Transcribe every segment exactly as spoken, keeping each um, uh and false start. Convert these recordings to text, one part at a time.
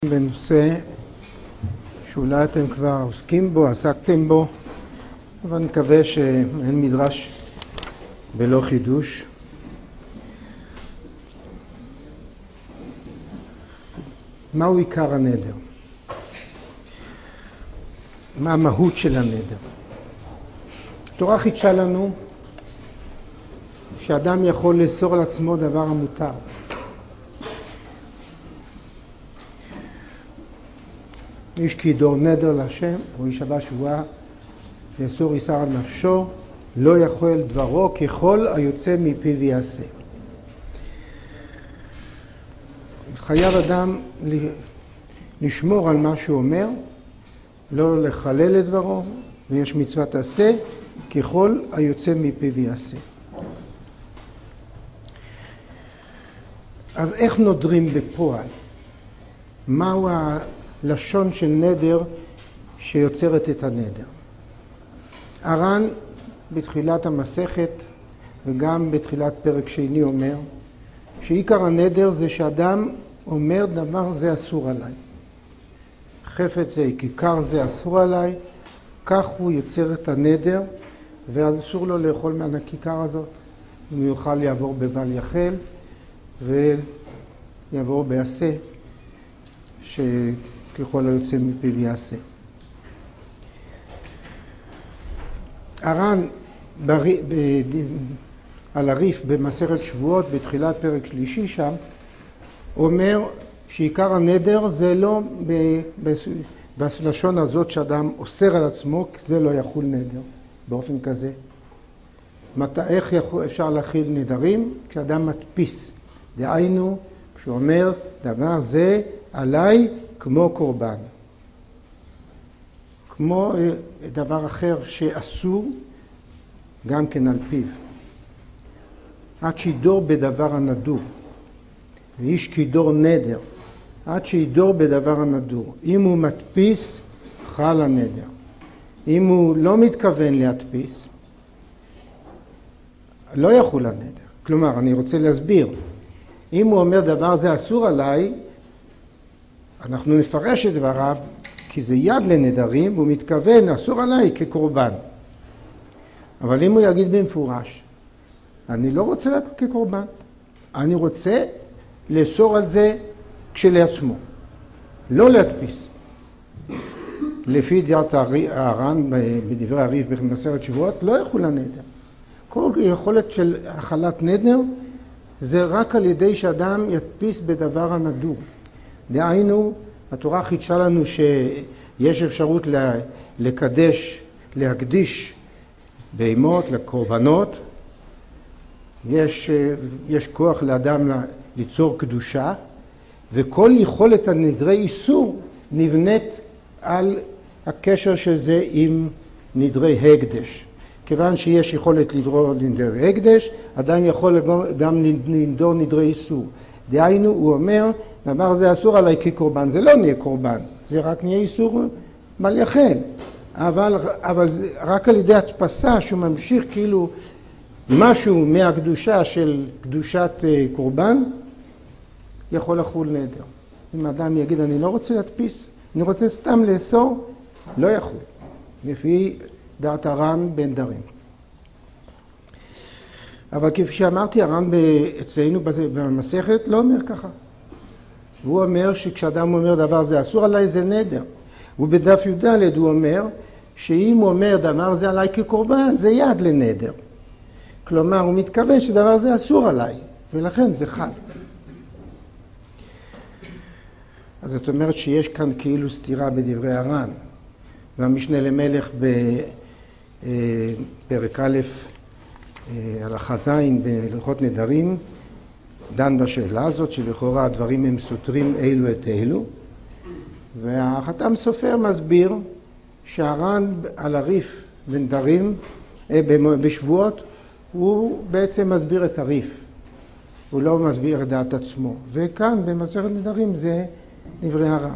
בנושא שאולי אתם כבר עוסקים בו, עסקתם בו, אבל אני מקווה שאין מדרש בלא חידוש. מהו עיקר הנדר? מה המהות של הנדר? התורה חידשה לנו שאדם יכול לאסור על עצמו דבר המותר. איש כי ידור נדר להשם, או ישבע שבועה, לאסור איסר על נפשו, לא יכול דברו ככל היוצא מפיו יעשה. חייב אדם לשמור על מה שהוא אומר, לא לחלל את דברו, ויש מצוות עשה, ככל היוצא מפיו יעשה. אז איך נודרים בפועל? מהו הלשון של נדר שיוצרת את הנדר? הר"ן בתחילת המסכת וגם בתחילת פרק שני אומר שעיקר הנדר זה שאדם אומר דבר זה אסור עליי. חפץ זה, כיכר זה אסור עליי, כך הוא יוצר את הנדר, ואסור לו לאכול מהכיכר הזאת. הוא יוכל יעבור בבל יחל ויעבור בעשה, שככל היוצא מפיו יעשה. הר"ן על הריף במסכת שבועות בתחילת פרק שלישי שם אומר שעיקר הנדר זה לא בלשון הזאת שאדם אוסר על עצמו, כי זה לא יחול נדר באופן כזה. איך יכול, אפשר להכיל נדרים? כשאדם מדפיס, דהיינו כשהוא אומר דבר זה עליי כמו קורבן, כמו דבר אחר שאסור גם כן על פיו. עד שידור בדבר הנדור, ואיש כידור נדר, עד שידור בדבר הנדור. אם הוא מדפיס, חל הנדר. אם הוא לא מתכוון להדפיס, לא יחול הנדר. כלומר, אני רוצה להסביר. אם הוא אומר דבר זה אסור עליי, אנחנו נפרש את דבריו, כי זה יד לנדרים, והוא מתכוון אסור עליי כקורבן. אבל אם הוא יגיד במפורש, אני לא רוצה להגיד כקורבן, אני רוצה לאסור על זה כשלעצמו, לא להדפיס. לפי דעת הר"ן בדברי הריף במסכת שבועות, לא יחול הנדר. כל יכולת של החלת נדר זה רק על ידי שאדם ידפיס בדבר הנדור. דהיינו, התורה חידשה לנו שיש אפשרות לקדש, להקדיש בהמות, לקורבנות. יש, יש כוח לאדם ליצור קדושה, וכל יכולת הנדרי איסור נבנית על הקשר של זה עם נדרי הקדש. כיוון שיש יכולת לדור נדרי הקדש, אדם יכול גם לנדור נדרי איסור. דהיינו, הוא אומר, דבר זה אסור עליי כקורבן. זה לא נהיה קורבן, זה רק נהיה איסור בל יחל. אבל, אבל זה רק על ידי הדפסה שהוא ממשיך כאילו משהו מהקדושה של קדושת קורבן, יכול לחול נדר. אם אדם יגיד, אני לא רוצה להדפיס, אני רוצה סתם לאסור, לא יכול. לפי דעת הר"ן בנדרים. אבל כפי שאמרתי, הר"ן אצלנו במסכת לא אומר ככה. והוא אומר שכשאדם אומר דבר זה אסור עליי, זה נדר. ובדף י"ד הוא אומר שאם הוא אומר דבר זה עליי כקורבן, זה יד לנדר. כלומר, הוא מתכוון שדבר זה אסור עליי, ולכן זה חל. אז זאת אומרת שיש כאן כאילו סתירה בדברי הר"ן. והמשנה למלך בפרק א' הלכה ז' בהלכות נדרים דן בשאלה הזאת שלכאורה הדברים הם סותרים אלו את אלו. והחתם סופר מסביר שהר"ן על הריף בנדרים בשבועות הוא בעצם מסביר את הריף. הוא לא מסביר את דעת עצמו. וכאן במסכת נדרים זה דברי הר"ן.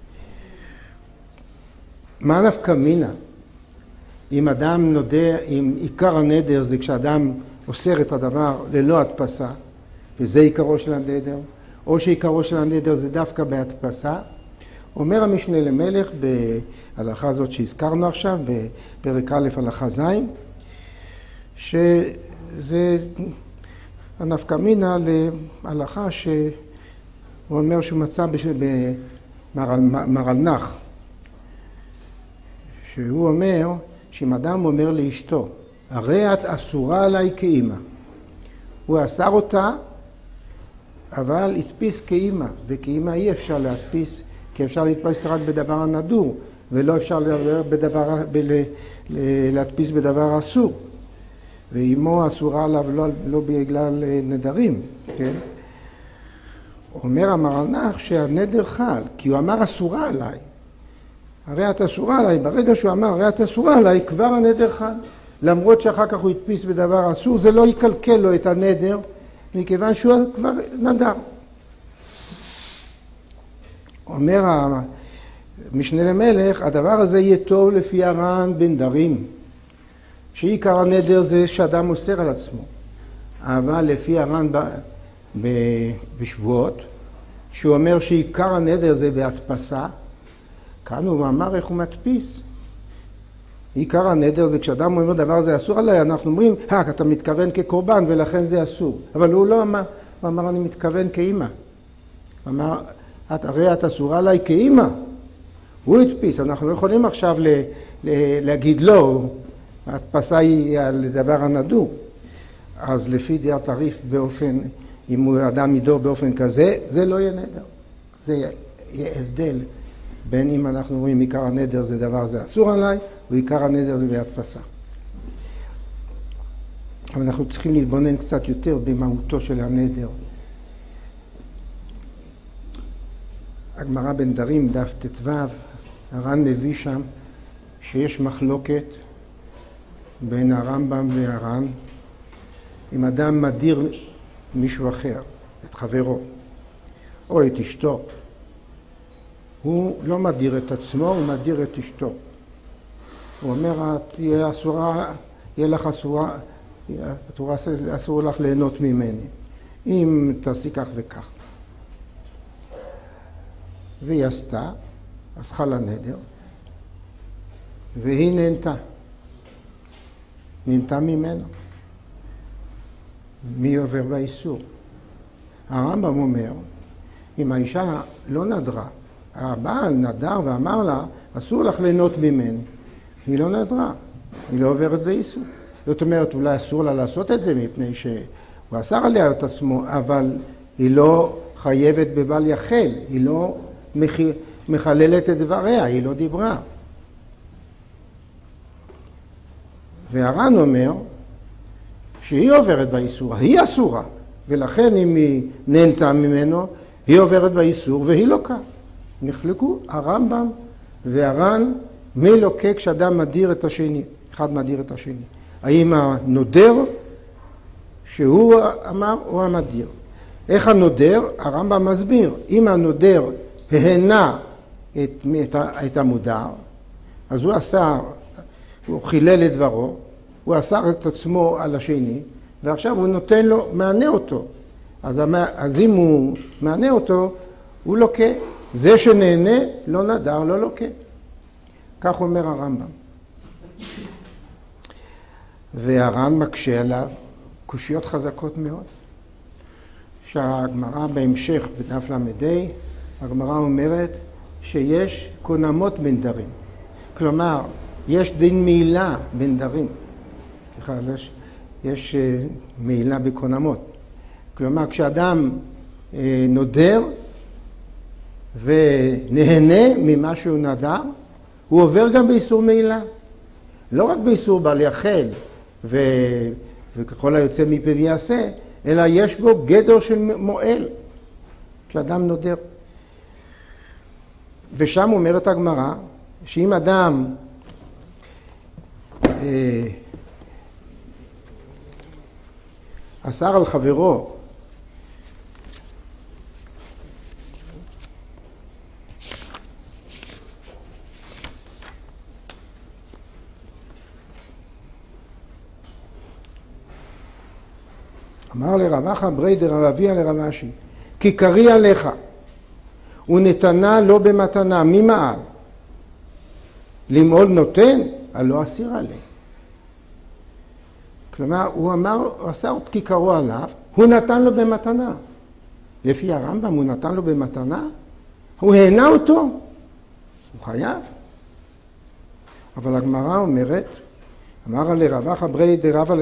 מה נפקא מינה? אם אדם נודע, אם עיקר הנדר זה כשאדם אוסר את הדבר ללא הדפסה, וזה עיקרו של הנדר, או שעיקרו של הנדר זה דווקא בהדפסה, אומר המשנה למלך בהלכה הזאת שהזכרנו עכשיו, בפרק א' הלכה ז', שזה הנפקא מינה להלכה שהוא אומר שהוא מצא במרלנח, שהוא אומר שאם אדם אומר לאשתו, הרי את אסורה עליי כאימא, הוא אסר אותה, אבל הדפיס כאימא, וכאימא אי אפשר להדפיס, כי אפשר להתפס רק בדבר הנדור, ולא אפשר בדבר, ב, להדפיס בדבר אסור. ואימו אסורה עליו לא, לא בגלל נדרים, כן? אומר המרלנח שהנדר חל, כי הוא אמר אסורה עליי. הרי את אסורה עליי, ברגע שהוא אמר הרי את אסורה עליי, כבר הנדר חל. למרות שאחר כך הוא הדפיס בדבר אסור, זה לא יקלקל לו את הנדר, מכיוון שהוא כבר נדר. אומר המשנה למלך, הדבר הזה יהיה טוב לפי הר"ן בנדרים, שעיקר הנדר זה שאדם אוסר על עצמו. אבל לפי הר"ן בשבועות, שהוא אומר שעיקר הנדר זה בהדפסה, כאן הוא אמר איך הוא מדפיס. עיקר הנדר זה כשאדם אומר דבר זה אסור עליי, אנחנו אומרים, אה, אתה מתכוון כקורבן ולכן זה אסור. אבל הוא לא אמר, הוא אמר אני מתכוון כאימא. הוא אמר, את, הרי את אסורה עליי כאימא. הוא הדפיס, אנחנו לא יכולים עכשיו ל, ל, להגיד לא, ההדפסה היא על דבר הנדור. אז לפי דעת הריף באופן, אם הוא אדם ידור באופן כזה, זה לא יהיה נדר. זה יהיה הבדל בין אם אנחנו אומרים עיקר הנדר זה דבר זה אסור עליי, ועיקר הנדר זה בהדפסה. אבל אנחנו צריכים להתבונן קצת יותר במהותו של הנדר. הגמרא בנדרים, דף ט"ו, הר"ן מביא שם שיש מחלוקת בין הרמב"ם והר"ן, אם אדם מדיר מישהו אחר, את חברו, או את אשתו, הוא לא מדיר את עצמו, הוא מדיר את אשתו. הוא אומר, תהיה אסורה, יהיה לך אסורה, אסור לך ליהנות ממני, אם תעשי כך וכך. והיא עשתה, אז חל הנדר, והיא נהנתה. נהנתה ממנו. מי עובר באיסור? הרמב"ם אומר, אם האישה לא נדרה, הבעל נדר ואמר לה, אסור לך ליהנות ממני. היא לא נדרה, היא לא עוברת באיסור. זאת אומרת, אולי אסור לה לעשות את זה מפני שהוא אסר עליה את עצמו, אבל היא לא חייבת בבל יחל, היא לא מחללת את דבריה, היא לא דיברה. והר"ן אומר שהיא עוברת באיסור, היא אסורה, ולכן אם היא נהנתה ממנו, היא עוברת באיסור והיא לוקה. נחלקו הרמב"ם והר"ן מי לוקה כשאדם מדיר את השני, אחד מדיר את השני. האם הנודר שהוא אמר או המדיר. איך הנודר? הרמב"ם מסביר, אם הנודר ההנה את, את, את המודר, אז הוא אסר, הוא חילל את דברו, הוא אסר את עצמו על השני, ועכשיו הוא נותן לו, מענה אותו. אז, אז אם הוא מענה אותו, הוא לוקה. זה שנהנה לא נדר, לא לוקה. כך אומר הרמב"ם. והר"ן מקשה עליו קושיות חזקות מאוד. שהגמרא בהמשך בדף למדי, הגמרא אומרת שיש קונמות בנדרים. כלומר, יש דין מעילה בנדרים. סליחה, יש, יש מעילה בקונמות. כלומר, כשאדם נודר ונהנה ממה שהוא נדר, הוא עובר גם באיסור מעילה. לא רק באיסור בל יחל ו... וככל היוצא מפיו יעשה, אלא יש בו גדר של מועל, כשאדם נודר. ושם אומרת הגמרא, שאם אדם אה, אסר על חברו, אמר לרב אחא ברי דרב אביה לרב אשי, כי קרי עליך, ונתנה לא במתנה, מי מעל? למעול נותן, הלא אסיר עליה. כלומר, הוא אמר, הוא עשה עוד כיכרו עליו, הוא נתן לו במתנה. לפי הרמב"ם, הוא נתן לו במתנה, הוא הענה אותו, הוא חייב. אבל הגמרא אומרת, אמר לרבך ברי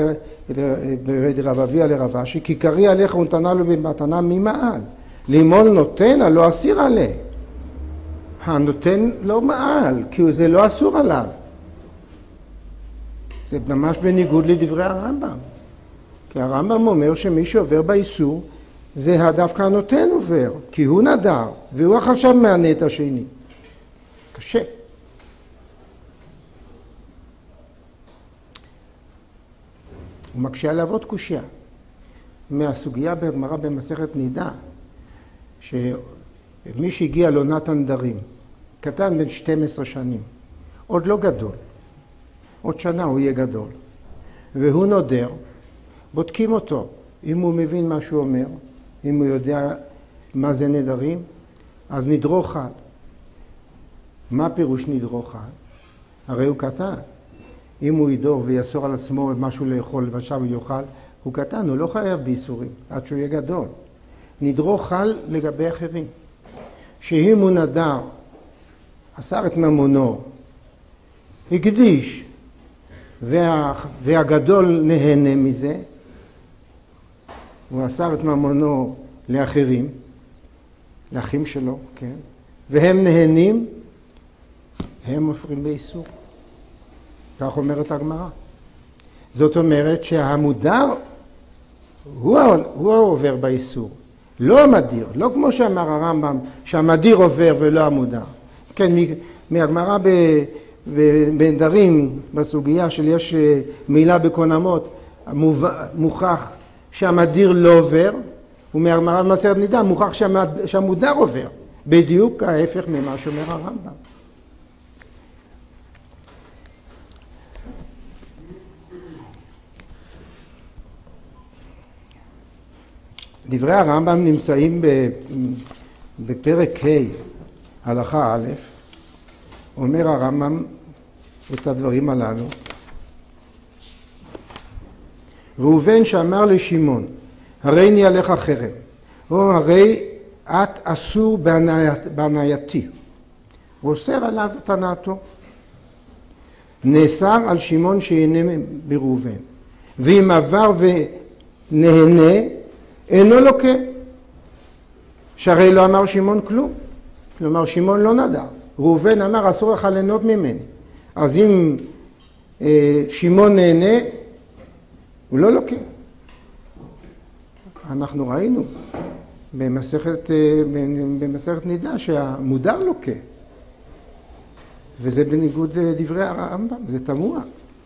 דרב אביה לרבה, שכיכרי עליך הוא נתנה לו במתנה ממעל. למעול נותן, הלא אסיר עליה. הנותן לא מעל, כי זה לא אסור עליו. זה ממש בניגוד לדברי הרמב"ם. כי הרמב"ם אומר שמי שעובר באיסור, זה דווקא הנותן עובר, כי הוא נדר, והוא עכשיו מענה את השני. קשה. הוא מקשה עליו עוד קושיה. מהסוגיה בגמרא במסכת נידה, שמי שהגיע לעונת הנדרים, קטן בן שתים עשרה שנים, עוד לא גדול, עוד שנה הוא יהיה גדול, והוא נודר, בודקים אותו, אם הוא מבין מה שהוא אומר, אם הוא יודע מה זה נדרים, אז נדרו חל. מה פירוש נדרו חל? הרי הוא קטן. אם הוא ידור ויאסור על עצמו משהו לאכול ועכשיו הוא יאכל, הוא קטן, הוא לא חייב באיסורים, עד שהוא יהיה גדול. נדרו חל לגבי אחרים. שאם הוא נדר, אסר את ממונו, הקדיש, וה, והגדול נהנה מזה, הוא אסר את ממונו לאחרים, לאחים שלו, כן? והם נהנים, הם מפרים באיסור. כך אומרת הגמרא. זאת אומרת שהמודר הוא, הוא העובר באיסור, לא המדיר, לא כמו שאמר הרמב"ם, שהמדיר עובר ולא המודר. כן, מהגמרא בנדרים, בסוגיה של יש מילה בקונמות, מוכח שהמדיר לא עובר, ומהגמרא במסכת נידה מוכח שהמודר עובר. בדיוק ההפך ממה שאומר הרמב"ם. דברי הרמב"ם נמצאים בפרק ה' הלכה א', אומר הרמב"ם את הדברים הללו. ראובן שאמר לשמעון, הרי אני עליך חרם, או הרי את אסור בהנאייתי. הוא אוסר עליו את הנאתו. נאסר על שמעון שיהנה בראובן, ואם עבר ונהנה, אינו לוקה. שהרי לא אמר שמעון כלום. כלומר, שמעון לא נדר. ראובן אמר, אסור לך ליהנות ממני. אז אם אה, שמעון נהנה, הוא לא לוקה. אנחנו ראינו במסכת, אה, במסכת נידה שהמודר לוקה. וזה בניגוד לדברי הרמב"ם, זה תמוה.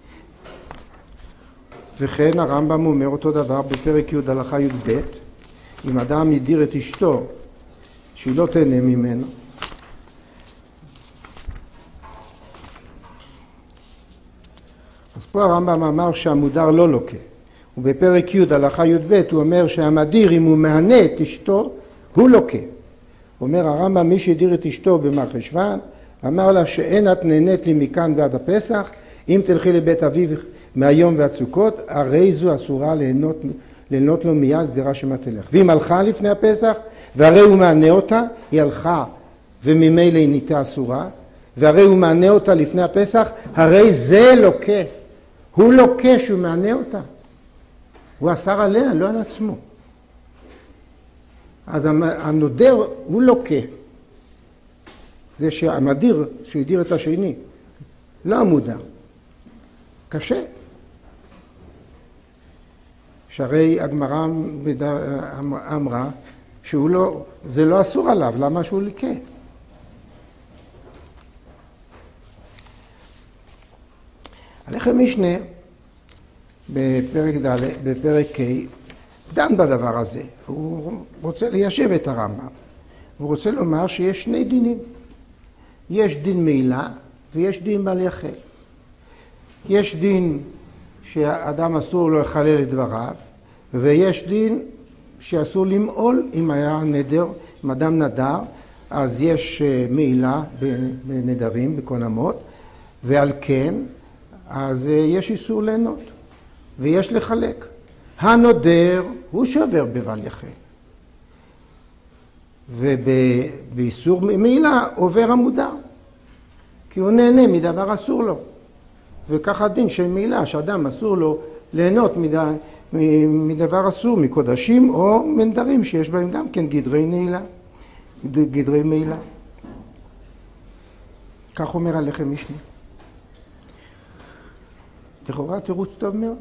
וכן הרמב"ם אומר אותו דבר בפרק י' הלכה י"ב, אם אדם ידיר את אשתו, שהיא לא תהנה ממנו, אז פה הרמב"ם אמר שהמודר לא לוקה. ובפרק י' הלכה י"ב הוא אומר שהמדיר, אם הוא מהנה את אשתו, הוא לוקה. אומר הרמב"ם, מי שהדיר את אשתו במרחשוון, אמר לה שאין את נהנית לי מכאן ועד הפסח, אם תלכי לבית אביך מהיום ועד סוכות, הרי זו אסורה ליהנות, ליהנות לו מיד גזירה שמה תלך. ואם הלכה לפני הפסח, והרי הוא מענה אותה, היא הלכה וממילא היא נהייתה אסורה, והרי הוא מענה אותה לפני הפסח, הרי זה לוקה. הוא לוקה שהוא מענה אותה. הוא אסר עליה, לא על עצמו. אז הנודר הוא לוקה. זה שהמדיר, שהוא הדיר את השני, לא המודר. קשה. שהרי הגמרא אמרה שהוא לא, זה לא אסור עליו, למה שהוא ליקה? הלחם משנה בפרק ד' בפרק ה' דן בדבר הזה. הוא רוצה ליישב את הרמב"ם. הוא רוצה לומר שיש שני דינים. יש דין מעילה ויש דין בל יחל. יש דין שהאדם אסור לו לחלל את דבריו, ויש דין שאסור למעול אם היה נדר, אם אדם נדר, אז יש מעילה בנדרים, בקונמות, ועל כן, אז יש איסור ליהנות, ויש לחלק. הנודר הוא שעובר בבל יחל. ובאיסור מעילה עובר המודר, כי הוא נהנה מדבר אסור לו. וככה הדין של מעילה, שאדם אסור לו ליהנות מדבר אסור, מקודשים או מנדרים שיש בהם גם כן גדרי נעילה, גדרי מעילה. כך אומר הלחם משנה. לכאורה תירוץ טוב מאוד.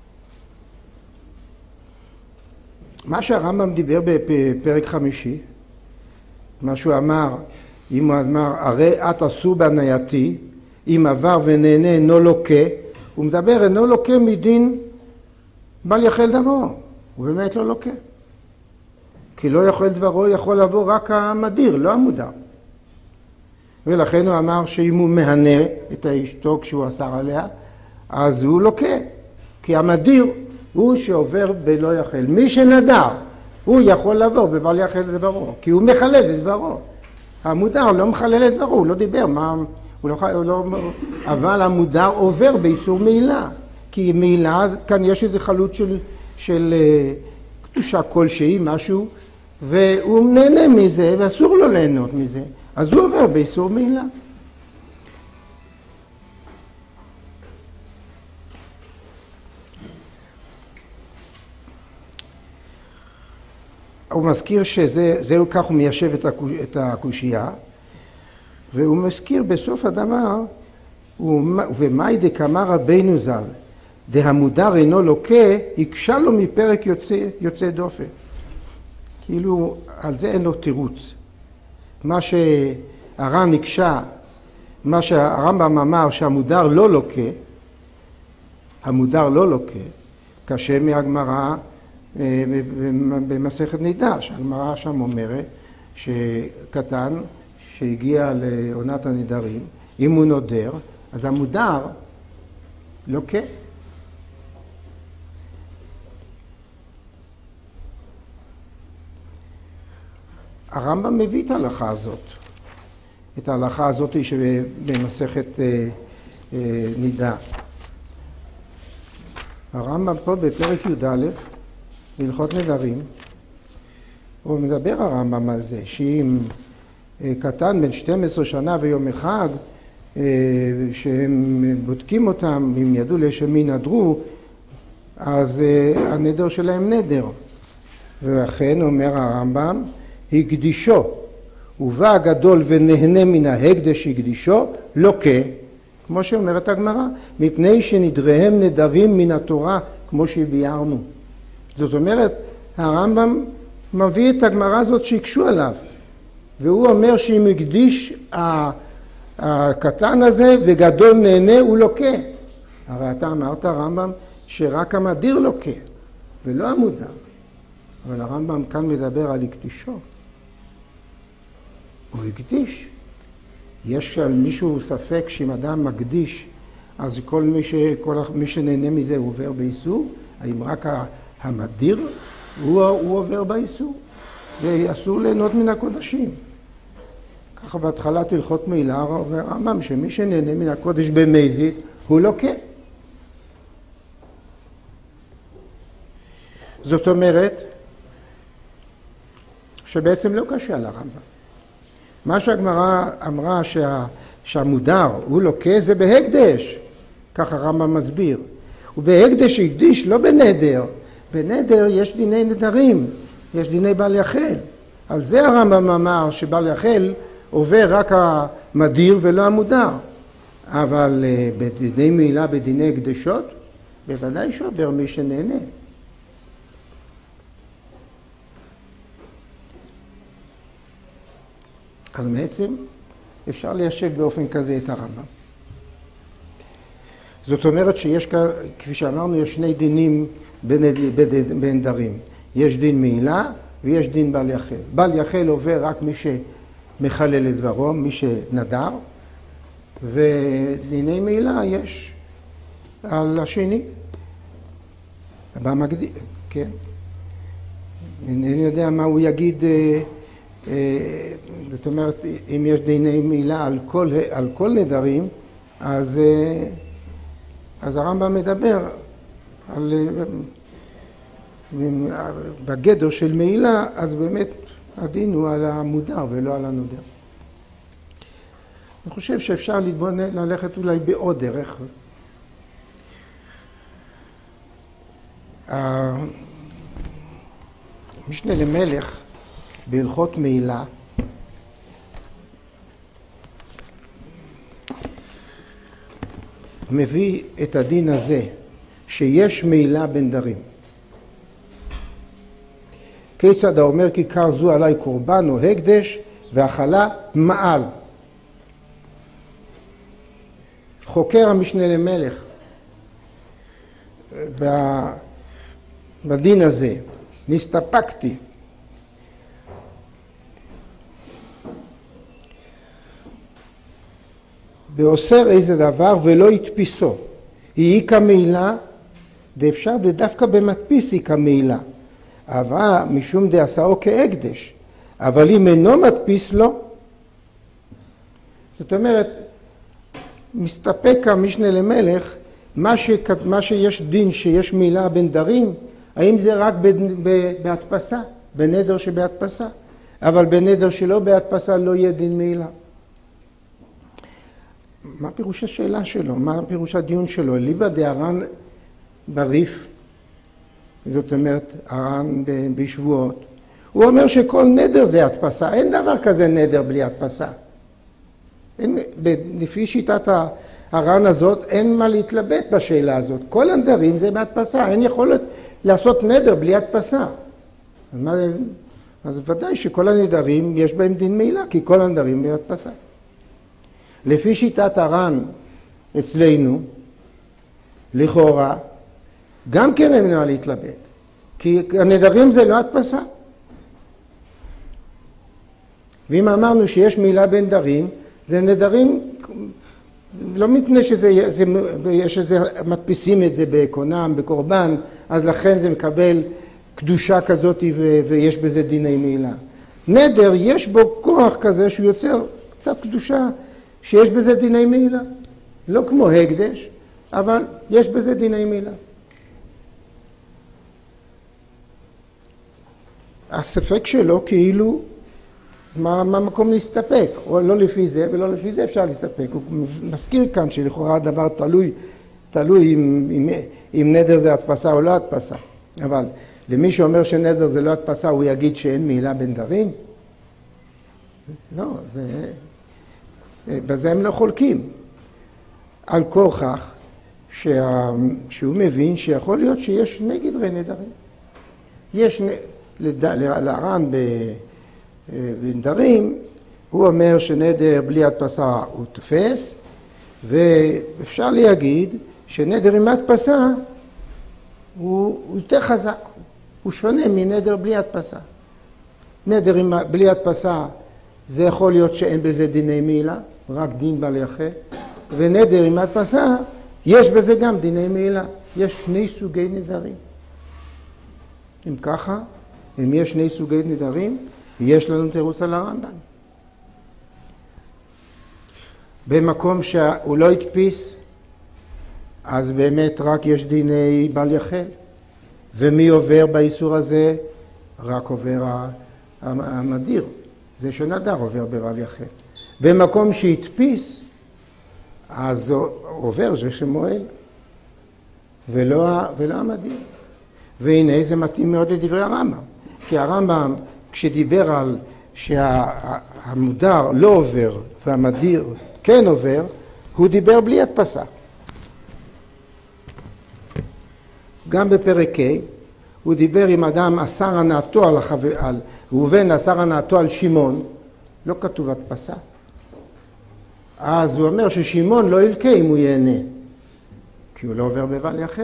מה שהרמב"ם דיבר בפרק חמישי, מה שהוא אמר, אם הוא אמר, הרי את עשו בהנייתי, אם עבר ונהנה אינו לוקה, הוא מדבר אינו לוקה מדין בל יחל דברו, הוא באמת לא לוקה. כי לא יכול דברו, יכול לבוא רק המדיר, לא המודר. ולכן הוא אמר שאם הוא מהנה את אשתו כשהוא אסר עליה, אז הוא לוקה. כי המדיר הוא שעובר בלא יחל. מי שנדר, הוא יכול לעבור בבל יחל דברו, כי הוא מחלל את דברו. המודר לא מחלל את דברו, הוא לא דיבר, מה, הוא לא, הוא לא, אבל המודר עובר באיסור מעילה. כי מעילה, כאן יש איזה חלות של, של קדושה כלשהי, משהו, והוא נהנה מזה, ואסור לו ליהנות מזה. אז הוא עובר באיסור מעילה. הוא מזכיר שזה, זהו כך הוא מיישב את הקושייה, והוא מזכיר בסוף הדבר, ומאי דקאמר רבינו ז"ל, דהמודר אינו לוקה, הקשה לו מפרק יוצא, יוצא דופן. כאילו, על זה אין לו תירוץ. מה שהר"ן הקשה, מה שהרמב"ם אמר שהמודר לא לוקה, המודר לא לוקה, קשה מהגמרא במסכת נידה, שהגמרא שם אומרת שקטן שהגיע לעונת הנדרים, אם הוא נודר, אז המודר לוקה. הרמב"ם מביא את ההלכה הזאת, את ההלכה הזאת שבמסכת נידה. הרמב"ם פה בפרק י"א, בהלכות נדרים, הוא מדבר הרמב"ם על זה, שאם קטן בן שתים עשרה שנה ויום אחד, שהם בודקים אותם, אם ידעו לשמי נדרו, אז הנדר שלהם נדר. ואכן אומר הרמב"ם, הקדישו, ובא הגדול ונהנה מן ההקדש הקדישו, לוקה, כמו שאומרת הגמרא, מפני שנדריהם נדרים מן התורה, כמו שביארנו. זאת אומרת, הרמב"ם מביא את הגמרא הזאת שהקשו עליו, והוא אומר שאם הקדיש הקטן הזה וגדול נהנה, הוא לוקה. הרי אתה אמרת הרמב"ם שרק המדיר לוקה, ולא המודר. אבל הרמב"ם כאן מדבר על הקדישו. הוא הקדיש. יש על מישהו ספק שאם אדם מקדיש, אז כל מי, ש... כל מי שנהנה מזה הוא עובר באיסור? האם רק המדיר הוא, הוא עובר באיסור? ואסור ליהנות מן הקודשים. ככה בהתחלת הלכות מעילה אומר הרמב"ם שמי שנהנה מן הקודש במזיד הוא לוקה. זאת אומרת שבעצם לא קשה על הרמב"ם. מה שהגמרא אמרה שה, שהמודר הוא לוקה זה בהקדש, ככה הרמב"ם מסביר. ובהקדש הקדיש, לא בנדר. בנדר יש דיני נדרים, יש דיני בל יחל. על זה הרמב"ם אמר שבל יחל עובר רק המדיר ולא המודר. אבל בדיני מעילה, בדיני הקדשות, בוודאי שעובר מי שנהנה. אז בעצם אפשר ליישב באופן כזה את הרמב"ם. זאת אומרת שיש, כפי שאמרנו, יש שני דינים בנדרים. יש דין מעילה ויש דין בל יחל. בל יחל עובר רק מי שמחלל את דברו, מי שנדר, ודיני מעילה יש על השני. במקדים, כן. אני יודע מה הוא יגיד זאת אומרת, אם יש דיני מילה על כל, על כל נדרים, אז, אז הרמב"ם מדבר על, בגדר של מילה, אז באמת הדין הוא על המודר ולא על הנודר. אני חושב שאפשר להתבונן, ללכת אולי בעוד דרך. המשנה למלך בהלכות מעילה מביא את הדין הזה שיש מעילה בנדרים. כיצד האומר כיכר זו עלי קורבן או הקדש והאכלה מעל. חוקר המשנה למלך בדין הזה, נסתפקתי באוסר איזה דבר ולא יתפיסו. היא איקה מעילה, דאפשר דווקא במדפיס איקה מעילה. אבל משום דעשאו כהקדש. אבל אם אינו מדפיס לו, זאת אומרת, מסתפק המשנה למלך, מה, ש... מה שיש דין שיש מעילה בנדרים, האם זה רק ב... ב... בהדפסה, בנדר שבהדפסה, אבל בנדר שלא בהדפסה לא יהיה דין מעילה. מה פירוש השאלה שלו? מה פירוש הדיון שלו? ליבא דהר"ן בריף, זאת אומרת, הר"ן בשבועות, הוא אומר שכל נדר זה הדפסה, אין דבר כזה נדר בלי הדפסה. אין, לפי שיטת הר"ן הזאת, אין מה להתלבט בשאלה הזאת. כל הנדרים זה בהדפסה, אין יכולת לעשות נדר בלי הדפסה. אז ודאי שכל הנדרים יש בהם דין מעילה, כי כל הנדרים בהדפסה. לפי שיטת הר"ן אצלנו, לכאורה, גם כן אין מה להתלבט, כי הנדרים זה לא הדפסה. ואם אמרנו שיש מעילה בנדרים, זה נדרים, לא מפני שזה, זה, יש איזה, מדפיסים את זה בקונם, בקורבן, אז לכן זה מקבל קדושה כזאת ו, ויש בזה דיני מעילה. נדר, יש בו כוח כזה שהוא יוצר קצת קדושה, שיש בזה דיני מעילה. לא כמו הקדש, אבל יש בזה דיני מעילה. הספק שלו כאילו, מה, מה מקום להסתפק, או לא לפי זה ולא לפי זה אפשר להסתפק. הוא מזכיר כאן שלכאורה הדבר תלוי, תלוי אם, אם, אם נדר זה הדפסה או לא הדפסה. אבל למי שאומר שנדר זה לא הדפסה, הוא יגיד שאין מעילה בנדרים? לא, זה, בזה הם לא חולקים. על כורכך שה, שהוא מבין שיכול להיות שיש שני גדרי נדרים. יש לר"ן בנדרים, הוא אומר שנדר בלי הדפסה הוא תופס, ואפשר להגיד שנדר עם הדפסה הוא, הוא יותר חזק, הוא שונה מנדר בלי הדפסה. נדר עם, בלי הדפסה זה יכול להיות שאין בזה דיני מעילה, רק דין בעל יחד, ונדר עם הדפסה יש בזה גם דיני מעילה. יש שני סוגי נדרים. אם ככה, אם יש שני סוגי נדרים, יש לנו תירוץ על הרמב"ם. במקום שהוא לא הדפיס, אז באמת רק יש דיני בעל יחד. ומי עובר באיסור הזה? רק עובר המדיר. זה שנדר עובר בבעל יחד. במקום שהדפיס, אז עובר זה שמועל, ולא, ולא המדיר. והנה זה מתאים מאוד לדברי הרמב"ם. כי הרמב"ם, כשדיבר על שהמודר לא עובר והמדיר כן עובר, הוא דיבר בלי הדפסה. גם בפרק ה' הוא דיבר עם אדם אסר הנאתו על החבר, על ראובן אסר הנאתו על שמעון, לא כתוב הדפסה. אז הוא אומר ששמעון לא ילקה אם הוא ייהנה, כי הוא לא עובר בבעל יחד.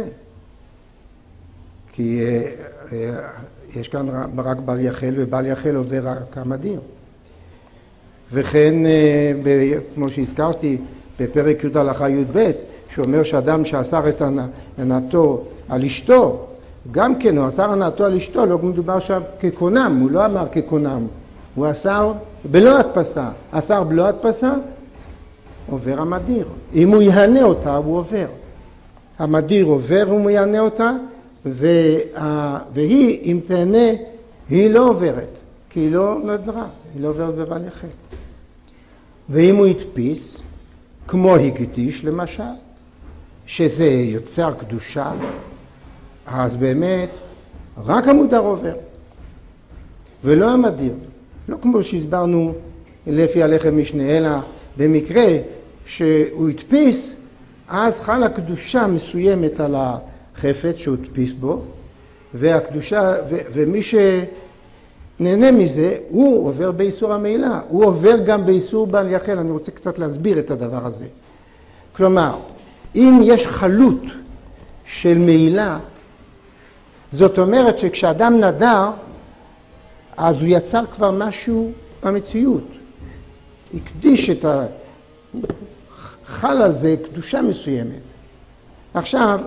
כי יש כאן רק בעל יחד, ובעל יחד עובר רק המדיר. וכן, כמו שהזכרתי בפרק י' הלכה י"ב, שאומר שאדם שאסר את הנאתו על אשתו, גם כן הוא אסר הנאתו על אשתו, לא מדובר שם כקונם, הוא לא אמר כקונם, הוא אסר בלא הדפסה. אסר בלא הדפסה, עובר המדיר. אם הוא יהנה אותה, הוא עובר. המדיר עובר אם הוא יהנה אותה, וה... והיא, אם תהנה, היא לא עוברת, כי היא לא נדרה, היא לא עוברת בבל יחל. ואם הוא ידפיס, כמו הקדיש למשל, שזה יוצר קדושה, אז באמת רק המודר עובר, ולא המדיר. לא כמו שהסברנו לפי הלחם משנה, אלא במקרה שהוא הדפיס, אז חלה קדושה מסוימת על החפץ שהוא הדפיס בו, והקדושה, ו, ומי שנהנה מזה, הוא עובר באיסור המעילה, הוא עובר גם באיסור בל יחל. אני רוצה קצת להסביר את הדבר הזה. כלומר, אם יש חלות של מעילה, זאת אומרת שכשאדם נדר, אז הוא יצר כבר משהו במציאות. הקדיש את ה... חל על זה קדושה מסוימת. עכשיו,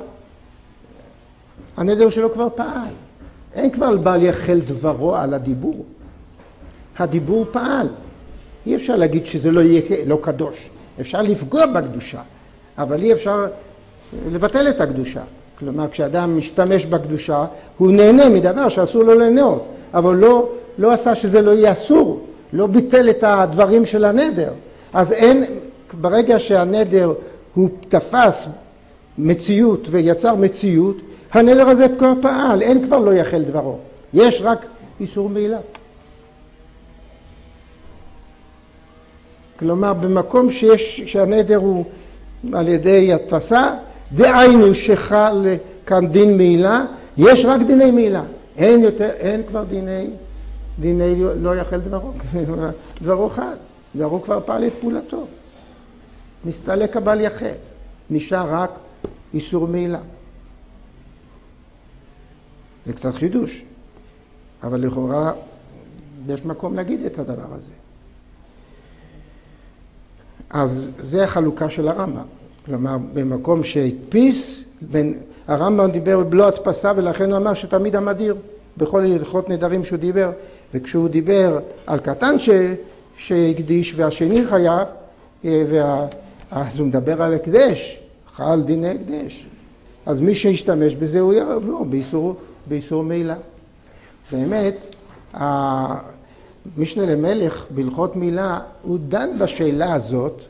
הנדר שלו כבר פעל. אין כבר בל יחל דברו על הדיבור. הדיבור פעל. אי אפשר להגיד שזה לא יהיה לא קדוש. אפשר לפגוע בקדושה, אבל אי אפשר לבטל את הקדושה. כלומר, כשאדם משתמש בקדושה, הוא נהנה מדבר שאסור לו ליהנות, אבל לא, לא עשה שזה לא יהיה אסור, לא ביטל את הדברים של הנדר. אז אין, ברגע שהנדר הוא תפס מציאות ויצר מציאות, הנדר הזה כבר פעל, אין כבר לא יחל דברו. יש רק איסור מעילה. כלומר, במקום שיש, שהנדר הוא על ידי התפסה, דהיינו שחל כאן דין מעילה, יש רק דיני מעילה. אין יותר, אין כבר דיני, דיני לא יחל דברו. דברו חל. דברו כבר פעל את פעולתו. נסתלק הבל יחל. נשאר רק איסור מעילה. זה קצת חידוש. אבל לכאורה יש מקום להגיד את הדבר הזה. אז זה החלוקה של הרמב"ם. כלומר, במקום שהדפיס, בין, הרמב"ם דיבר בלא הדפסה, ולכן הוא אמר שתמיד המדיר, בכל הלכות נדרים שהוא דיבר, וכשהוא דיבר על קטן ש, שהקדיש והשני חייב, וה, אז הוא מדבר על הקדש, חל דיני הקדש. אז מי שישתמש בזה הוא יעבור באיסור, באיסור מעילה. באמת, המשנה למלך בהלכות מעילה, הוא דן בשאלה הזאת,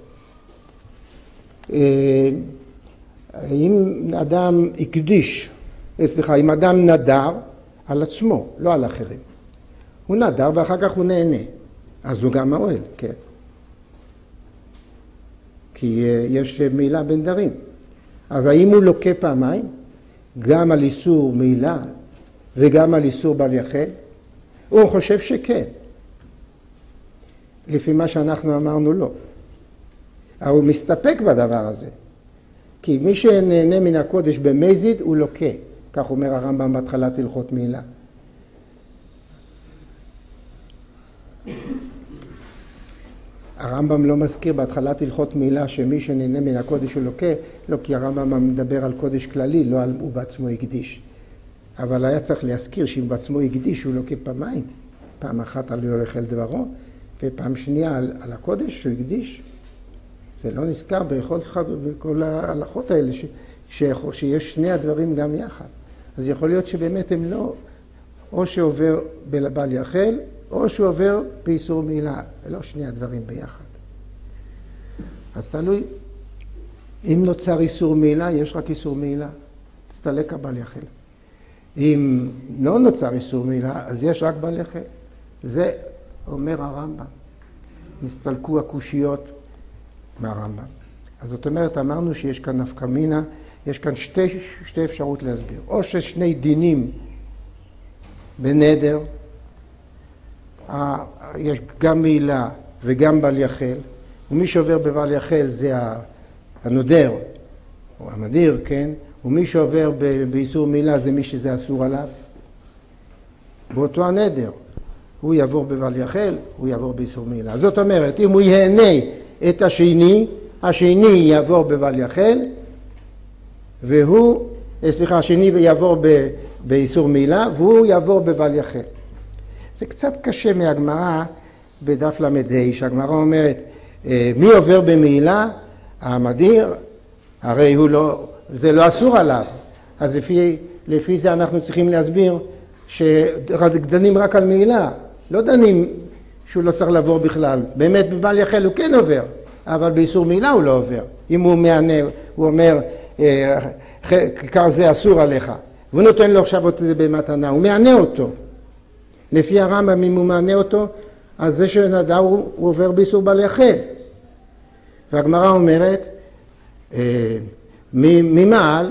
אם אדם הקדיש, סליחה, אם אדם נדר על עצמו, לא על אחרים. הוא נדר ואחר כך הוא נהנה. אז הוא גם האוהל, כן. כי יש מעילה בין דרים. אז האם הוא לוקה פעמיים? גם על איסור מעילה וגם על איסור בל יחל? הוא חושב שכן. לפי מה שאנחנו אמרנו לא. אבל הוא מסתפק בדבר הזה. כי מי שנהנה מן הקודש במזיד הוא לוקה. כך אומר הרמב"ם בהתחלת הלכות מעילה. הרמב"ם לא מזכיר בהתחלת הלכות מעילה שמי שנהנה מן הקודש הוא לוקה, לא כי הרמב"ם מדבר על קודש כללי, לא על הוא בעצמו הקדיש. אבל היה צריך להזכיר שאם בעצמו הקדיש הוא לוקה פעמיים. פעם אחת על יולך אל דברו, ופעם שנייה על, על הקודש שהוא הקדיש. זה לא נזכר בכל, בכל ההלכות האלה ש, ש, שיש שני הדברים גם יחד. אז יכול להיות שבאמת הם לא, או שעובר בבל יחל, או שהוא עובר באיסור מעילה, ולא שני הדברים ביחד. אז תלוי, אם נוצר איסור מעילה, יש רק איסור מעילה, תסתלק הבל יחל. אם לא נוצר איסור מעילה, אז יש רק בל יחל. זה אומר הרמב"ם. נסתלקו הקושיות מהרמב"ם. אז זאת אומרת, אמרנו שיש כאן נפקא מינה, יש כאן שתי, שתי אפשרות להסביר. או ששני דינים בנדר, יש גם מעילה וגם בל יחל, ומי שעובר בבל יחל זה הנודר, או המדיר, כן? ומי שעובר באיסור מעילה זה מי שזה אסור עליו. באותו הנדר, הוא יעבור בבל יחל, הוא יעבור באיסור מעילה. זאת אומרת, אם הוא יהנה את השני, השני יעבור בבל יחל, והוא, סליחה, השני יעבור ב, באיסור מעילה, והוא יעבור בבל יחל. זה קצת קשה מהגמרא בדף למדי, שהגמרא אומרת, מי עובר במעילה? המדיר, הרי הוא לא, זה לא אסור עליו. אז לפי, לפי זה אנחנו צריכים להסביר שדנים רק על מעילה. לא דנים שהוא לא צריך לעבור בכלל. באמת בבל יחל הוא כן עובר, אבל באיסור מעילה הוא לא עובר. אם הוא מענה, הוא אומר, כר זה אסור עליך. והוא נותן לו עכשיו את זה במתנה, הוא מענה אותו. לפי הרמב"ם, אם הוא מענה אותו, אז זה שנדע הוא, הוא עובר באיסור בל יחל. והגמרא אומרת, ממעל,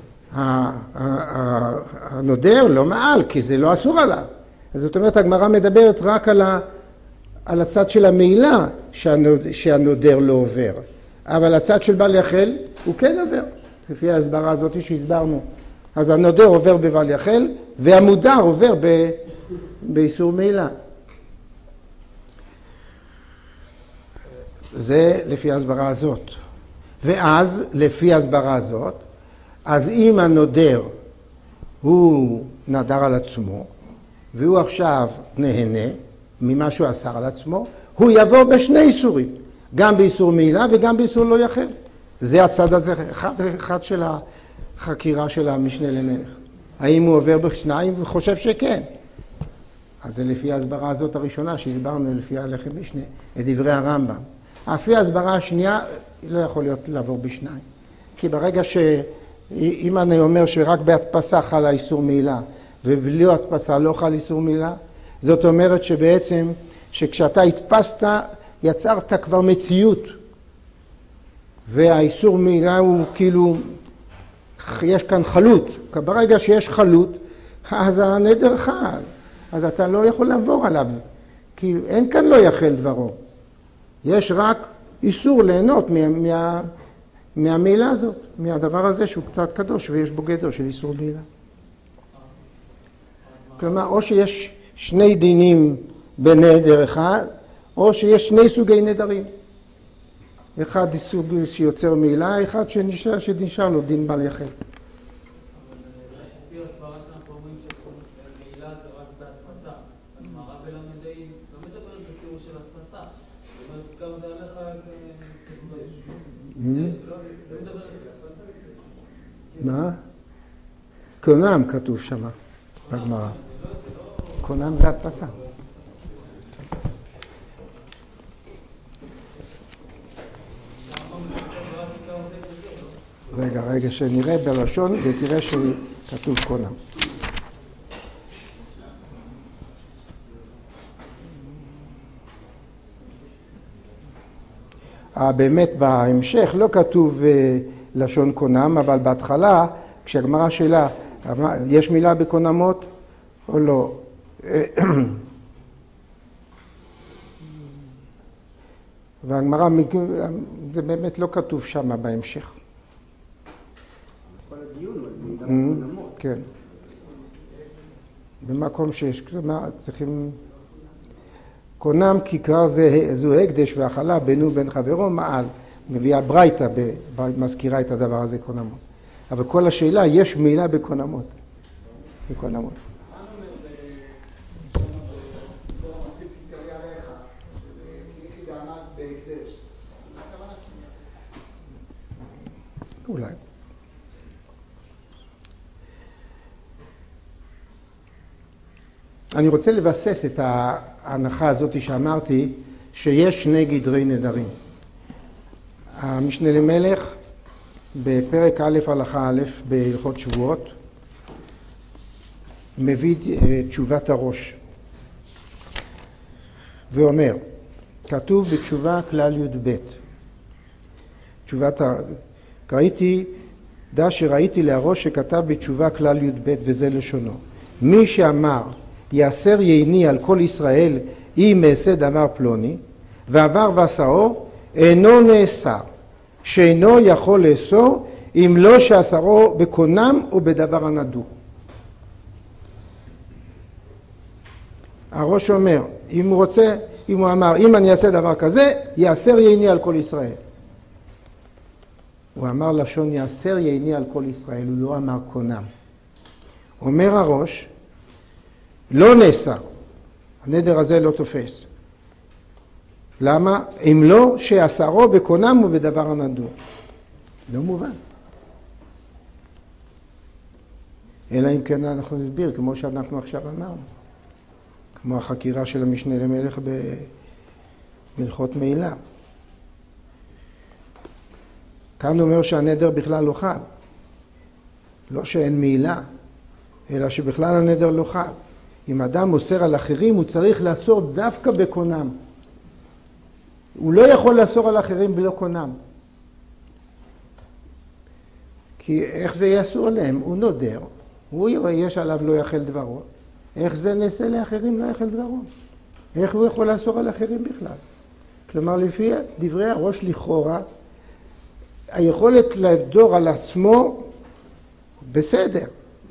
הנודר לא מעל, כי זה לא אסור עליו. אז זאת אומרת, הגמרא מדברת רק על, ה, על הצד של המעילה שהנודר, שהנודר לא עובר. אבל הצד של בל יחל הוא כן עובר, לפי ההסברה הזאת שהסברנו. אז הנודר עובר בבל יחל, והמודר עובר ב, באיסור מעילה. זה לפי ההסברה הזאת. ואז, לפי ההסברה הזאת, אז אם הנודר הוא נדר על עצמו, והוא עכשיו נהנה ממה שהוא אסר על עצמו, הוא יבוא בשני איסורים, גם באיסור מעילה וגם באיסור לא יחל. זה הצד הזה, אחד, אחד של החקירה של המשנה למלך. האם הוא עובר בשניים? הוא חושב שכן. אז זה לפי ההסברה הזאת הראשונה שהסברנו לפי הלכי משנה, את דברי הרמב"ם. לפי ההסברה השנייה לא יכול להיות לעבור בשניים. כי ברגע שאם אני אומר שרק בהדפסה חל האיסור מעילה, ובלי הדפסה לא חל איסור מעילה, זאת אומרת שבעצם שכשאתה הדפסת, יצרת כבר מציאות. והאיסור מעילה הוא כאילו, יש כאן חלות. ברגע שיש חלות, אז הנדר חל. אז אתה לא יכול לעבור עליו. כי אין כאן לא יחל דברו. יש רק איסור ליהנות מה, מה, מהמילה הזאת, מהדבר הזה שהוא קצת קדוש ויש בו גדר של איסור מילה. כלומר, או שיש שני דינים בנדר אחד, או שיש שני סוגי נדרים. אחד סוג שיוצר מילה, אחד שנשאר, שנשאר לו דין בל יחל. מה? קונם כתוב שמה בגמרא. קונם זה הדפסה. רגע, רגע, שנראה בלשון ותראה שכתוב קונם. באמת בהמשך לא כתוב לשון קונם, אבל בהתחלה, כשהגמרא שאלה, יש מילה בקונמות או לא? והגמרא, זה באמת לא כתוב שם בהמשך. כל הדיון הוא על מילה בקונמות. כן. במקום שיש, צריכים... קונם כיכר זה, זו הקדש והאכלה בינו ובין חברו מעל. מביאה ברייתא, מזכירה את הדבר הזה קונמות. אבל כל השאלה, יש מילה בקונמות. בקונמות. אולי. אני רוצה לבסס את ההנחה הזאת שאמרתי, שיש שני גדרי נדרים. המשנה למלך, בפרק א' הלכה א' בהלכות שבועות, מביא תשובת הראש. ואומר, כתוב בתשובה כלל י"ב. תשובת ה... ראיתי, דע שראיתי להראש שכתב בתשובה כלל י"ב וזה לשונו. מי שאמר, יאסר ייני על כל ישראל אם אעשה דבר פלוני, ועבר ועשאו, אינו נאסר, שאינו יכול לאסור, אם לא שאסרו בקונם או בדבר הנדור. הראש אומר, אם הוא רוצה, אם הוא אמר, אם אני אעשה דבר כזה, יאסר ייני על כל ישראל. הוא אמר לשון יאסר ייני על כל ישראל, הוא לא אמר קונם. אומר הראש, לא נאסר, הנדר הזה לא תופס. למה? אם לא שאסרו בקונם ובדבר הנדור. לא מובן. אלא אם כן אנחנו נסביר, כמו שאנחנו עכשיו אמרנו. כמו החקירה של המשנה למלך בהלכות מעילה. כאן הוא אומר שהנדר בכלל לא חל. לא שאין מעילה, אלא שבכלל הנדר לא חל. אם אדם אוסר על אחרים, הוא צריך לאסור דווקא בקונם. הוא לא יכול לאסור על אחרים בלא קונם. כי איך זה יאסור עליהם? הוא נודר, הוא יש עליו לא יחל דברו. איך זה נעשה לאחרים לא יחל דברו? איך הוא יכול לאסור על אחרים בכלל? כלומר, לפי דברי הראש לכאורה, היכולת לדור על עצמו בסדר.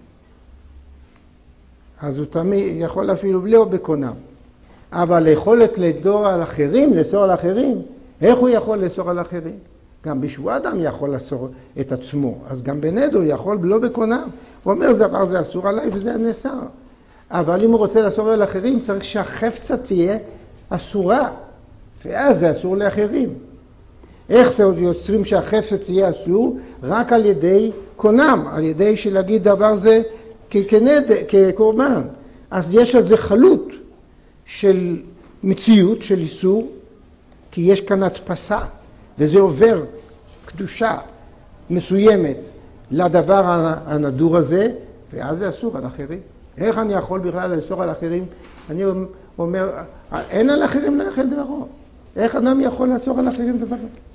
אז הוא תמיד יכול אפילו בלי או בקונם. אבל היכולת לדור על אחרים, לאסור על אחרים, איך הוא יכול לאסור על אחרים? גם בשבוע אדם יכול לאסור את עצמו, אז גם בנדר הוא יכול לא בקונם. הוא אומר, זה דבר זה אסור עליי וזה נאסר. אבל אם הוא רוצה לאסור על אחרים, צריך שהחפצה תהיה אסורה, ואז זה אסור לאחרים. איך זה יוצרים שהחפץ יהיה אסור? רק על ידי קונם, על ידי שלהגיד דבר זה כקורבן. אז יש על זה חלות של מציאות, של איסור, כי יש כאן הדפסה, וזה עובר קדושה מסוימת לדבר הנדור הזה, ואז זה אסור על אחרים. איך אני יכול בכלל לאסור על אחרים? אני אומר, אין על אחרים לאכל דברו. איך אדם יכול לאסור על אחרים דברו?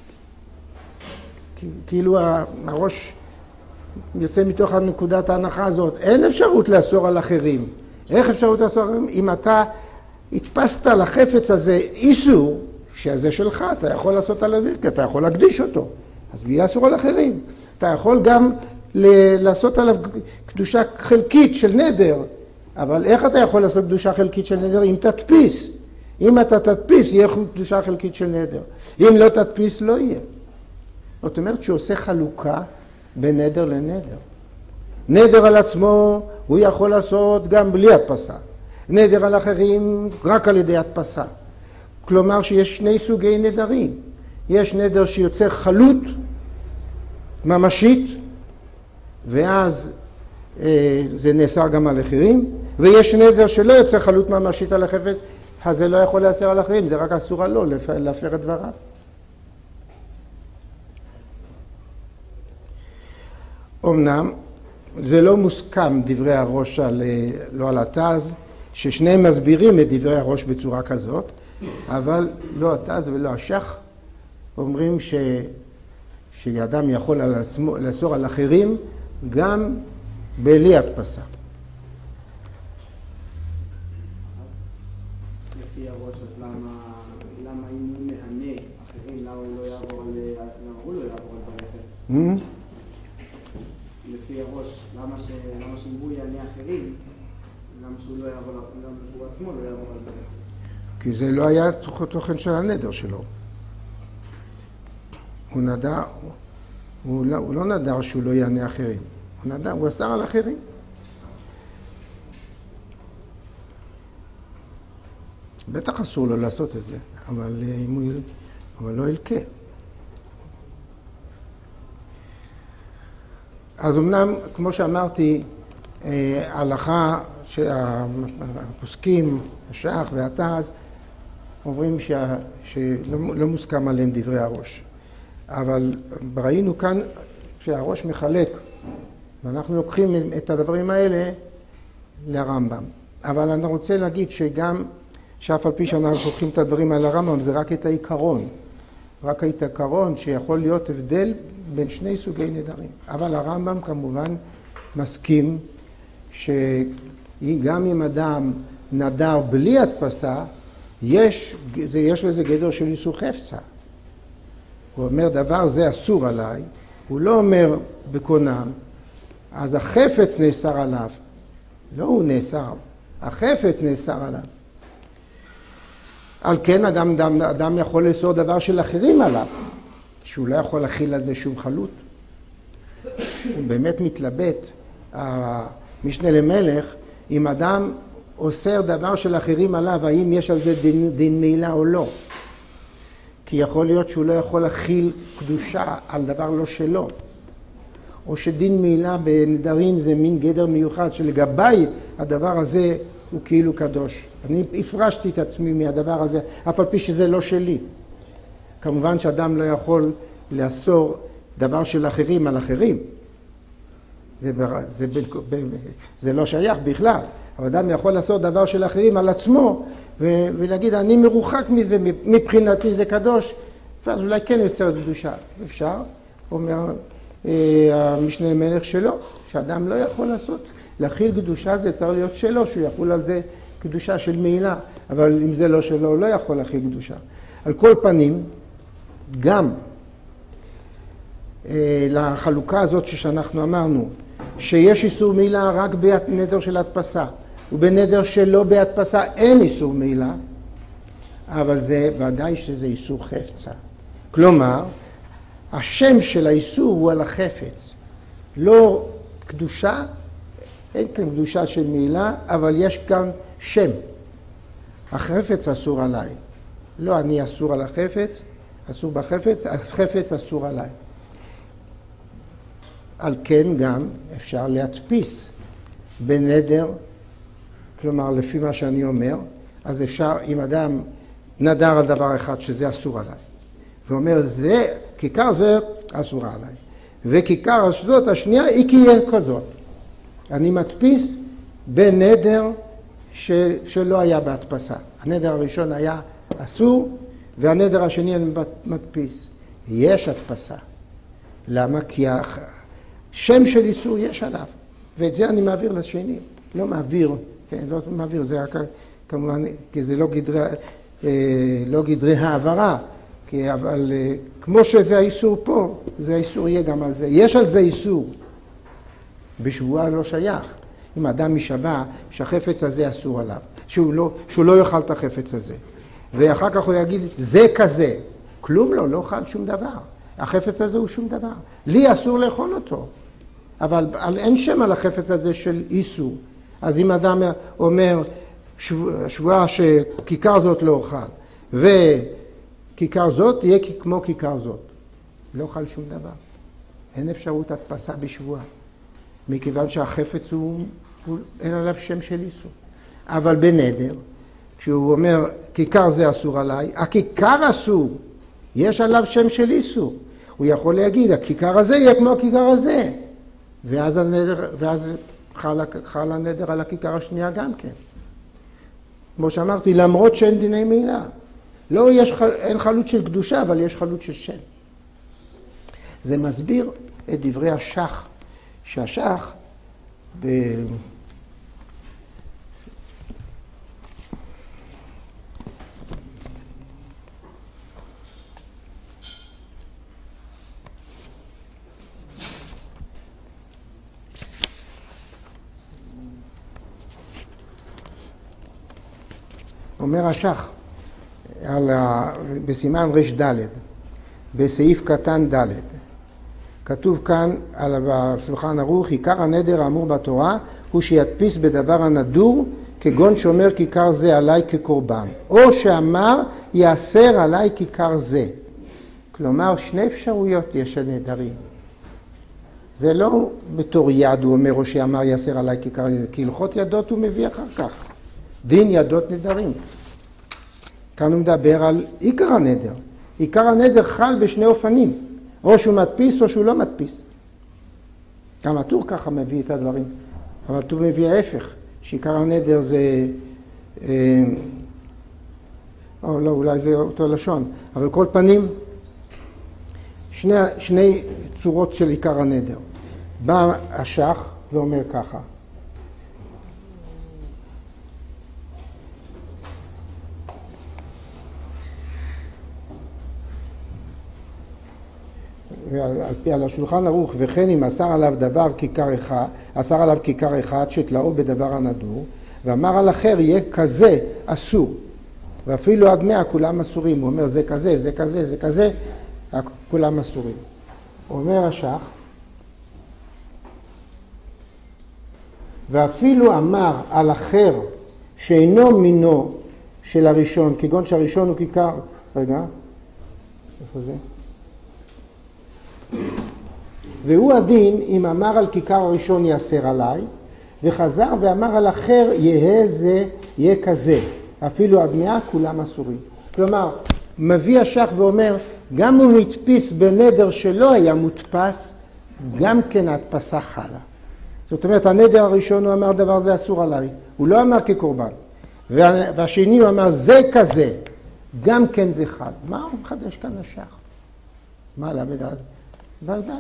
כאילו הראש יוצא מתוך הנקודת ההנחה הזאת, אין אפשרות לאסור על אחרים. איך אפשרות לאסור על אחרים? אם אתה התפסת לחפץ הזה איסור, שזה שלך, אתה יכול לעשות עליו, כי אתה יכול להקדיש אותו. אז הוא יהיה אסור על אחרים. אתה יכול גם לעשות עליו קדושה חלקית של נדר, אבל איך אתה יכול לעשות קדושה חלקית של נדר? אם תדפיס. אם אתה תדפיס, יהיה קדושה חלקית של נדר. אם לא תדפיס, לא יהיה. זאת אומרת שהוא עושה חלוקה בין נדר לנדר. נדר על עצמו הוא יכול לעשות גם בלי הדפסה. נדר על אחרים רק על ידי הדפסה. כלומר שיש שני סוגי נדרים. יש נדר שיוצר חלות ממשית, ואז אה, זה נאסר גם על אחרים, ויש נדר שלא יוצר חלות ממשית על החפץ, אז זה לא יכול לאסר על אחרים, זה רק אסור על לא להפר את דבריו. אמנם זה לא מוסכם דברי הראש על, לא על התז, ששניהם מסבירים את דברי הראש בצורה כזאת, אבל לא התז ולא השח אומרים ש, שאדם יכול על עצמו, לאסור על אחרים גם בלי הדפסה. לפי הראש, אז למה, למה אם הוא מהנה אחרים, למה הוא לא יעבור על, למה הוא לא יעבור על ברכת? לפי הראש, למה ש, למה שאם הוא יענה אחרים, למה שהוא לא יעבור, למה שהוא עצמו לא יעבור על ברכת? כי זה לא היה תוכן של הנדר שלו. הוא נדר, הוא לא, הוא לא נדר שהוא לא יענה אחרים. הוא נדר, הוא אסר על אחרים. בטח אסור לו לעשות את זה, אבל אם הוא, אבל לא ילקה. אז אמנם, כמו שאמרתי, ההלכה שהפוסקים, השח והתז, אומרים שה, שלא לא מוסכם עליהם דברי הראש. אבל ראינו כאן שהראש מחלק, ואנחנו לוקחים את הדברים האלה לרמב"ם. אבל אני רוצה להגיד שגם, שאף על פי שאנחנו לוקחים את הדברים האלה לרמב"ם, זה רק את העיקרון. רק את העיקרון שיכול להיות הבדל בין שני סוגי נדרים. אבל הרמב"ם כמובן מסכים שגם אם אדם נדר בלי הדפסה, יש, זה, יש לזה גדר של איסור חפצה. הוא אומר דבר זה אסור עליי, הוא לא אומר בקונם, אז החפץ נאסר עליו. לא הוא נאסר, החפץ נאסר עליו. על כן אדם, אדם, אדם יכול לאסור דבר של אחרים עליו, שהוא לא יכול להכיל על זה שום חלות. הוא באמת מתלבט, המשנה למלך, אם אדם אוסר דבר של אחרים עליו, האם יש על זה דין, דין מעילה או לא. כי יכול להיות שהוא לא יכול להכיל קדושה על דבר לא שלו. או שדין מעילה בנדרים זה מין גדר מיוחד שלגבי הדבר הזה הוא כאילו קדוש. אני הפרשתי את עצמי מהדבר הזה, אף על פי שזה לא שלי. כמובן שאדם לא יכול לאסור דבר של אחרים על אחרים. זה, זה, זה, זה לא שייך בכלל. אבל אדם יכול לעשות דבר של אחרים על עצמו ו, ולהגיד אני מרוחק מזה, מבחינתי זה קדוש, ואז אולי כן יוצר קדושה. אפשר, אומר המשנה למלך שלו, שאדם לא יכול לעשות, להכיל קדושה זה צריך להיות שלו, שהוא יחול על זה קדושה של מעילה, אבל אם זה לא שלו, הוא לא יכול להכיל קדושה. על כל פנים, גם אה, לחלוקה הזאת שאנחנו אמרנו, שיש איסור מעילה רק בנדר של הדפסה, ובנדר שלא בהדפסה אין איסור מעילה, אבל זה ודאי שזה איסור חפצה. כלומר, השם של האיסור הוא על החפץ. לא קדושה, אין כאן קדושה של מעילה, אבל יש כאן שם. החפץ אסור עליי. לא אני אסור על החפץ, אסור בחפץ, החפץ אסור עליי. על כן גם אפשר להדפיס בנדר, כלומר לפי מה שאני אומר, אז אפשר, אם אדם נדר על דבר אחד שזה אסור עליי, ואומר זה, כיכר זה אסורה עליי, וכיכר הזאת השנייה היא כיהיה כזאת. אני מדפיס בנדר ש... שלא היה בהדפסה. הנדר הראשון היה אסור, והנדר השני אני מדפיס. יש הדפסה. למה? כי השם של איסור יש עליו, ואת זה אני מעביר לשני. לא מעביר, כן, לא מעביר, זה רק כמובן, כי זה לא גדרי, לא גדרי העברה, כי אבל כמו שזה האיסור פה, זה האיסור יהיה גם על זה. יש על זה איסור. בשבועה לא שייך. אם האדם משווה שהחפץ הזה אסור עליו, שהוא לא, שהוא לא יאכל את החפץ הזה. ואחר כך הוא יגיד, זה כזה. כלום לא, לא אוכל שום דבר. החפץ הזה הוא שום דבר. לי אסור לאכול אותו. אבל אין שם על החפץ הזה של איסור. אז אם אדם אומר, שבועה שכיכר זאת לא אוכל, וכיכר זאת יהיה כמו כיכר זאת. לא אוכל שום דבר. אין אפשרות הדפסה בשבועה. מכיוון שהחפץ הוא, הוא אין עליו שם של איסור. אבל בנדר, כשהוא אומר, כיכר זה אסור עליי, הכיכר אסור, יש עליו שם של איסור. הוא יכול להגיד, הכיכר הזה יהיה כמו הכיכר הזה. ואז, הנדר, ואז חל, חל הנדר על הכיכר השנייה גם כן. כמו שאמרתי, למרות שאין דיני מעילה. לא יש, אין חלות של קדושה, אבל יש חלות של שם. זה מסביר את דברי השח. שהשח ב... אומר השח על ה... בסימן רש ד' בסעיף קטן ד' כתוב כאן על השולחן ערוך, עיקר הנדר האמור בתורה הוא שידפיס בדבר הנדור כגון שאומר כיכר זה עליי כקורבן, או שאמר יאסר עליי כיכר זה. כלומר שני אפשרויות יש הנדרים. זה לא בתור יד הוא אומר או שאמר יאסר עליי כיכר זה, כי הלכות ידות הוא מביא אחר כך. דין ידות נדרים. כאן הוא מדבר על עיקר הנדר. עיקר הנדר חל בשני אופנים. או שהוא מדפיס או שהוא לא מדפיס. גם הטור ככה מביא את הדברים. אבל הטור מביא ההפך, שעיקר הנדר זה... אה, או לא, אולי זה אותו לשון. אבל כל פנים, שני, שני צורות של עיקר הנדר. בא השח ואומר ככה. ועל פי על השולחן ערוך, וכן אם אסר עליו דבר כיכר אחד, אסר עליו כיכר אחד שתלאו בדבר הנדור, ואמר על אחר יהיה כזה אסור, ואפילו עד מאה כולם אסורים. הוא אומר זה כזה, זה כזה, זה כזה, כולם אסורים. הוא אומר השח, ואפילו אמר על אחר שאינו מינו של הראשון, כגון שהראשון הוא כיכר, רגע, איפה זה? והוא הדין אם אמר על כיכר הראשון יאסר עליי, וחזר ואמר על אחר יהיה זה, יהיה כזה. אפילו עד מאה כולם אסורים. כלומר, מביא השח ואומר, גם הוא מתפיס בנדר שלא היה מודפס, גם כן ההדפסה חלה. זאת אומרת, הנדר הראשון הוא אמר דבר זה אסור עליי. הוא לא אמר כקורבן. והשני הוא אמר זה כזה. גם כן זה חל. מה הוא מחדש כאן השח? מה למד אז? ודאי.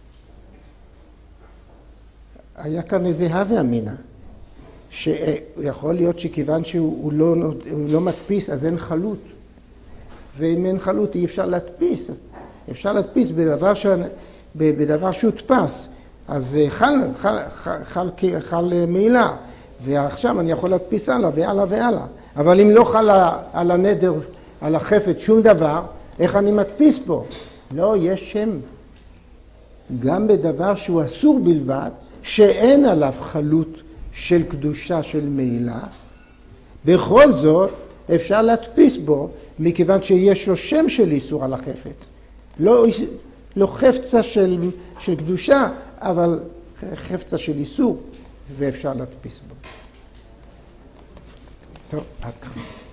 היה כאן איזה הווה אמינה, שיכול להיות שכיוון שהוא לא, הוא לא מדפיס, אז אין חלות. ואם אין חלות אי אפשר להדפיס. אפשר להדפיס בדבר, ש... בדבר שהודפס. אז חל, חל, חל, חל, חל מעילה. ועכשיו אני יכול להדפיס הלאה והלאה והלאה. אבל אם לא חל על הנדר, על החפץ, שום דבר, איך אני מדפיס פה? לא, יש שם. גם בדבר שהוא אסור בלבד, שאין עליו חלות של קדושה של מעילה, בכל זאת אפשר להדפיס בו, מכיוון שיש לו שם של איסור על החפץ. לא, לא חפצה של, של קדושה, אבל חפצה של איסור, ואפשר להדפיס בו. טוב, עד כאן.